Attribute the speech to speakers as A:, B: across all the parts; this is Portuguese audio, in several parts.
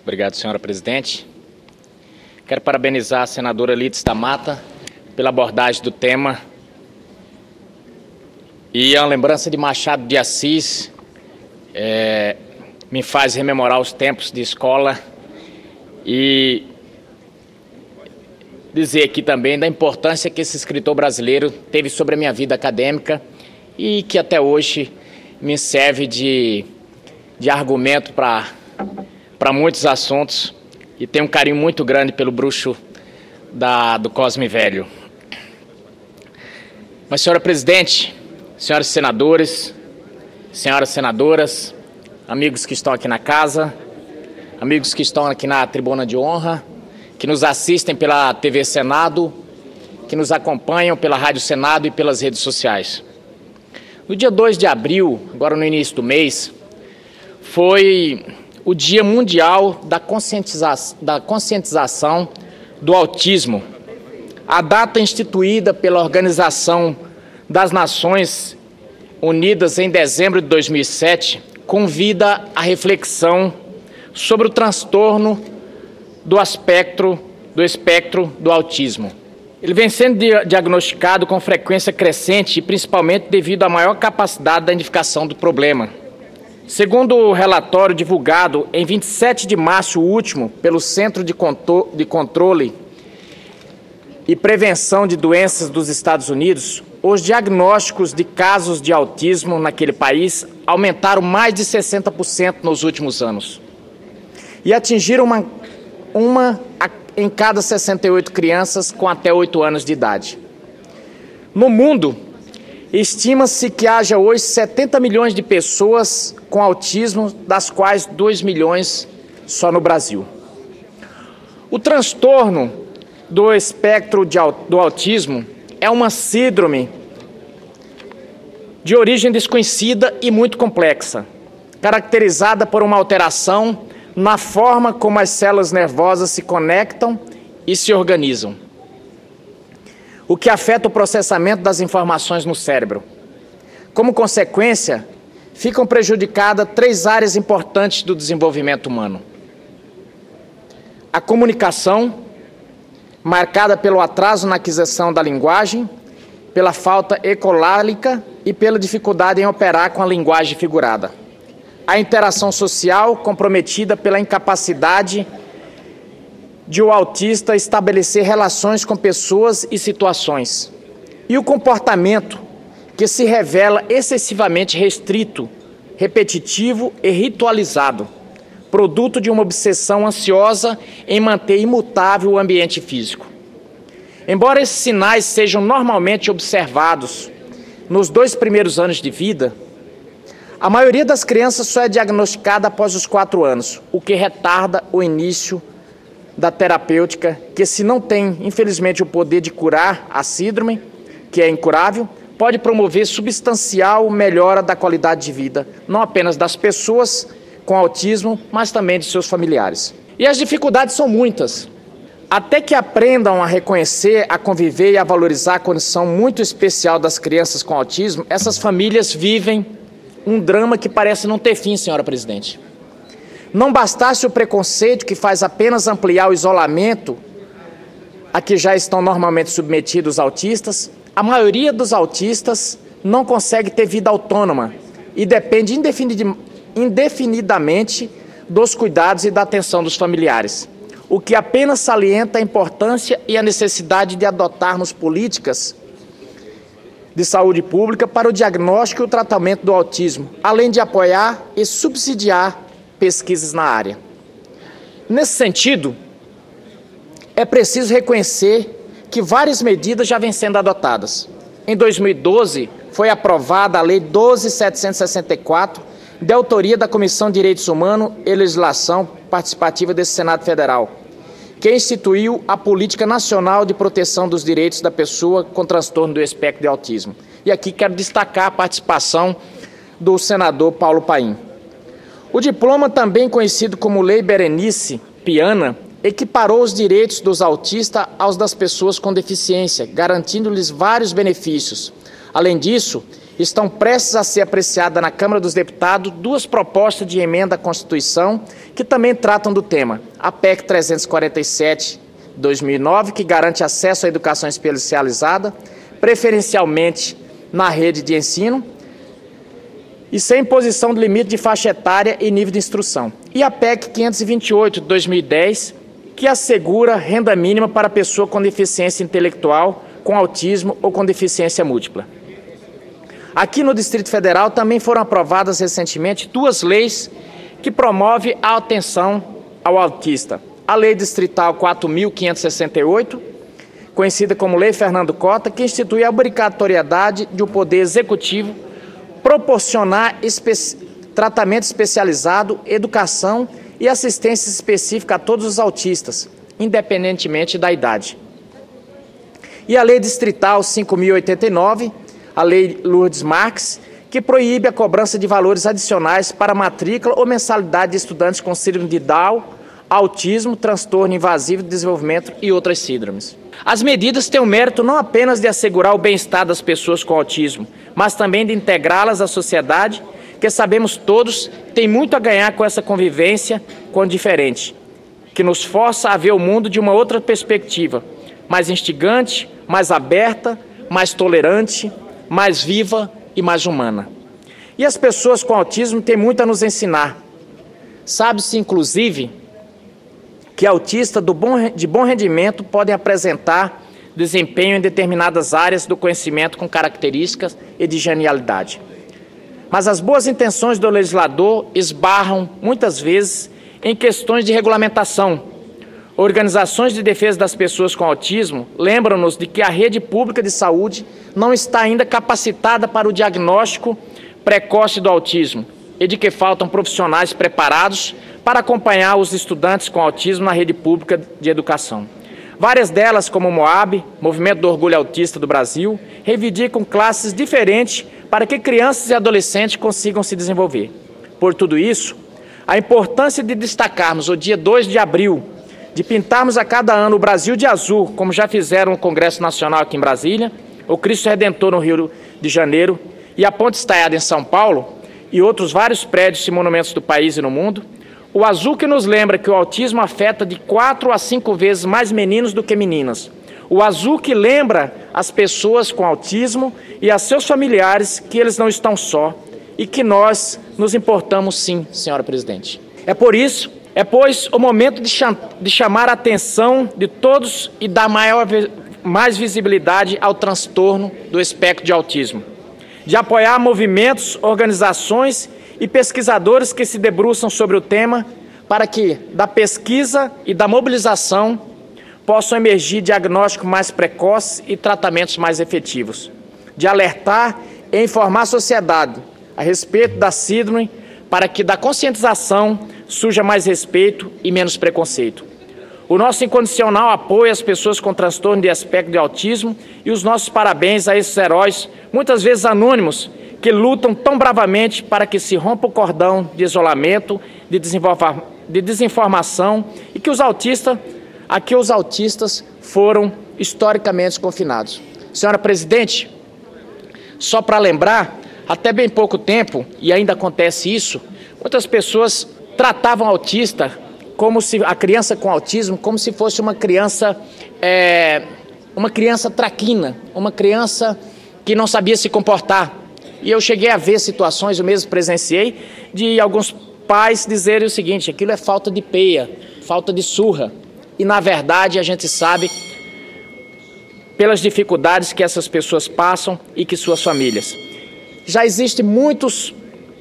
A: Obrigado, senhora presidente. Quero parabenizar a senadora Lídice da Mata pela abordagem do tema. E a lembrança de Machado de Assis me faz rememorar os tempos de escola e dizer aqui também da importância que esse escritor brasileiro teve sobre a minha vida acadêmica e que até hoje me serve de argumento para muitos assuntos, e tenho um carinho muito grande pelo bruxo do Cosme Velho. Mas, senhora presidente, senhores senadores, senhoras senadoras, amigos que estão aqui na casa, amigos que estão aqui na tribuna de honra, que nos assistem pela TV Senado, que nos acompanham pela Rádio Senado e pelas redes sociais. No dia 2 de abril, agora no início do mês, foi o Dia Mundial da Conscientização do Autismo, a data instituída pela Organização das Nações Unidas em dezembro de 2007, convida à reflexão sobre o transtorno do espectro do autismo. Ele vem sendo diagnosticado com frequência crescente, principalmente devido à maior capacidade de identificação do problema. Segundo o relatório divulgado em 27 de março último pelo Centro de Controle e Prevenção de Doenças dos Estados Unidos, os diagnósticos de casos de autismo naquele país aumentaram mais de 60% nos últimos anos e atingiram uma em cada 68 crianças com até 8 anos de idade. No mundo, estima-se que haja hoje 70 milhões de pessoas com autismo, das quais 2 milhões só no Brasil. O transtorno do espectro do autismo é uma síndrome de origem desconhecida e muito complexa, caracterizada por uma alteração na forma como as células nervosas se conectam e se organizam, o que afeta o processamento das informações no cérebro. Como consequência, ficam prejudicadas 3 áreas importantes do desenvolvimento humano: a comunicação, marcada pelo atraso na aquisição da linguagem, pela falta ecolálica e pela dificuldade em operar com a linguagem figurada; a interação social, comprometida pela incapacidade de o autista estabelecer relações com pessoas e situações; e o comportamento, que se revela excessivamente restrito, repetitivo e ritualizado, produto de uma obsessão ansiosa em manter imutável o ambiente físico. Embora esses sinais sejam normalmente observados nos 2 primeiros anos de vida, a maioria das crianças só é diagnosticada após os 4 anos, o que retarda o início da terapêutica, que, se não tem, infelizmente, o poder de curar a síndrome, que é incurável, pode promover substancial melhora da qualidade de vida, não apenas das pessoas com autismo, mas também de seus familiares. E as dificuldades são muitas. Até que aprendam a reconhecer, a conviver e a valorizar a condição muito especial das crianças com autismo, essas famílias vivem um drama que parece não ter fim, senhora presidente. Não bastasse o preconceito, que faz apenas ampliar o isolamento a que já estão normalmente submetidos os autistas, a maioria dos autistas não consegue ter vida autônoma e depende indefinidamente dos cuidados e da atenção dos familiares, o que apenas salienta a importância e a necessidade de adotarmos políticas de saúde pública para o diagnóstico e o tratamento do autismo, além de apoiar e subsidiar pesquisas na área. Nesse sentido, é preciso reconhecer que várias medidas já vêm sendo adotadas. Em 2012, foi aprovada a Lei 12.764, de autoria da Comissão de Direitos Humanos e Legislação Participativa desse Senado Federal, que instituiu a Política Nacional de Proteção dos Direitos da Pessoa com Transtorno do Espectro de Autismo. E aqui quero destacar a participação do senador Paulo Paim. O diploma, também conhecido como Lei Berenice Piana, equiparou os direitos dos autistas aos das pessoas com deficiência, garantindo-lhes vários benefícios. Além disso, estão prestes a ser apreciadas na Câmara dos Deputados duas propostas de emenda à Constituição que também tratam do tema. A PEC 347, 2009, que garante acesso à educação especializada, preferencialmente na rede de ensino, e sem imposição de limite de faixa etária e nível de instrução. E a PEC 528, de 2010, que assegura renda mínima para pessoa com deficiência intelectual, com autismo ou com deficiência múltipla. Aqui no Distrito Federal também foram aprovadas recentemente duas leis que promovem a atenção ao autista. A Lei Distrital 4.568, conhecida como Lei Fernando Cota, que institui a obrigatoriedade de o Poder Executivo proporcionar tratamento especializado, educação e assistência específica a todos os autistas, independentemente da idade. E a Lei Distrital 5.089, a Lei Lourdes Marques, que proíbe a cobrança de valores adicionais para matrícula ou mensalidade de estudantes com síndrome de Down, autismo, transtorno invasivo de desenvolvimento e outras síndromes. As medidas têm o mérito não apenas de assegurar o bem-estar das pessoas com autismo, mas também de integrá-las à sociedade, que sabemos todos tem muito a ganhar com essa convivência com o diferente, que nos força a ver o mundo de uma outra perspectiva, mais instigante, mais aberta, mais tolerante, mais viva e mais humana. E as pessoas com autismo têm muito a nos ensinar. Sabe-se, inclusive, que autistas de bom rendimento podem apresentar desempenho em determinadas áreas do conhecimento com características e de genialidade. Mas as boas intenções do legislador esbarram, muitas vezes, em questões de regulamentação. Organizações de defesa das pessoas com autismo lembram-nos de que a rede pública de saúde não está ainda capacitada para o diagnóstico precoce do autismo e de que faltam profissionais preparados para acompanhar os estudantes com autismo na rede pública de educação. Várias delas, como o MOAB, Movimento do Orgulho Autista do Brasil, reivindicam classes diferentes para que crianças e adolescentes consigam se desenvolver. Por tudo isso, a importância de destacarmos o dia 2 de abril, de pintarmos a cada ano o Brasil de azul, como já fizeram no Congresso Nacional aqui em Brasília, o Cristo Redentor no Rio de Janeiro e a Ponte Estaiada em São Paulo, e outros vários prédios e monumentos do país e no mundo, o azul que nos lembra que o autismo afeta de 4 a 5 vezes mais meninos do que meninas. O azul que lembra as pessoas com autismo e a seus familiares que eles não estão só e que nós nos importamos sim, senhora presidente. Pois, o momento de chamar a atenção de todos e dar mais visibilidade ao transtorno do espectro de autismo, de apoiar movimentos, organizações e pesquisadores que se debruçam sobre o tema para que, da pesquisa e da mobilização, possam emergir diagnósticos mais precoces e tratamentos mais efetivos, de alertar e informar a sociedade a respeito da síndrome para que da conscientização surja mais respeito e menos preconceito. O nosso incondicional apoio às pessoas com transtorno de espectro de autismo e os nossos parabéns a esses heróis, muitas vezes anônimos, que lutam tão bravamente para que se rompa o cordão de isolamento, de desinformação e que os autistas foram historicamente confinados. Senhora presidente, só para lembrar, até bem pouco tempo, e ainda acontece isso, muitas pessoas tratavam a criança com autismo como se fosse uma criança traquina, uma criança que não sabia se comportar. E eu cheguei a ver situações, eu mesmo presenciei, de alguns pais dizerem o seguinte: aquilo é falta de peia, falta de surra. E, na verdade, a gente sabe pelas dificuldades que essas pessoas passam e que suas famílias. Já existem muitos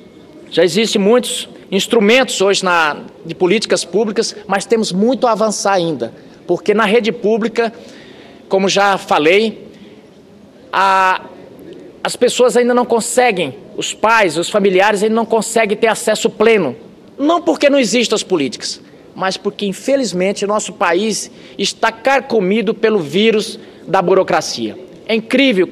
A: instrumentos hoje de políticas públicas, mas temos muito a avançar ainda, porque na rede pública, como já falei, as pessoas ainda não conseguem, os pais, os familiares ainda não conseguem ter acesso pleno, não porque não existam as políticas, mas porque, infelizmente, o nosso país está carcomido pelo vírus da burocracia. É incrível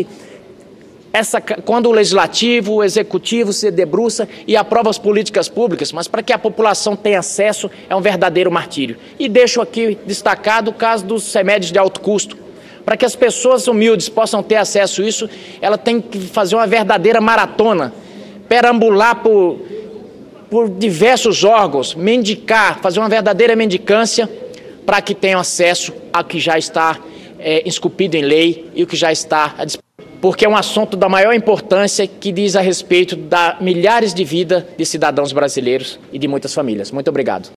A: quando o legislativo, o executivo se debruça e aprova as políticas públicas, mas para que a população tenha acesso é um verdadeiro martírio. E deixo aqui destacado o caso dos remédios de alto custo. Para que as pessoas humildes possam ter acesso a isso, ela tem que fazer uma verdadeira maratona, perambular por diversos órgãos, mendicar, fazer uma verdadeira mendicância para que tenham acesso ao que já está esculpido em lei e o que já está à disposição. Porque é um assunto da maior importância que diz a respeito de milhares de vidas de cidadãos brasileiros e de muitas famílias. Muito obrigado.